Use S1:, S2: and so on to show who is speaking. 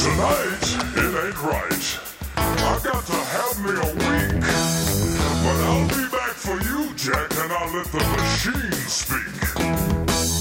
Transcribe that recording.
S1: Tonight, it ain't right. I got to have me a week. But I'll be back for you, Jack, and I'll let the machine speak.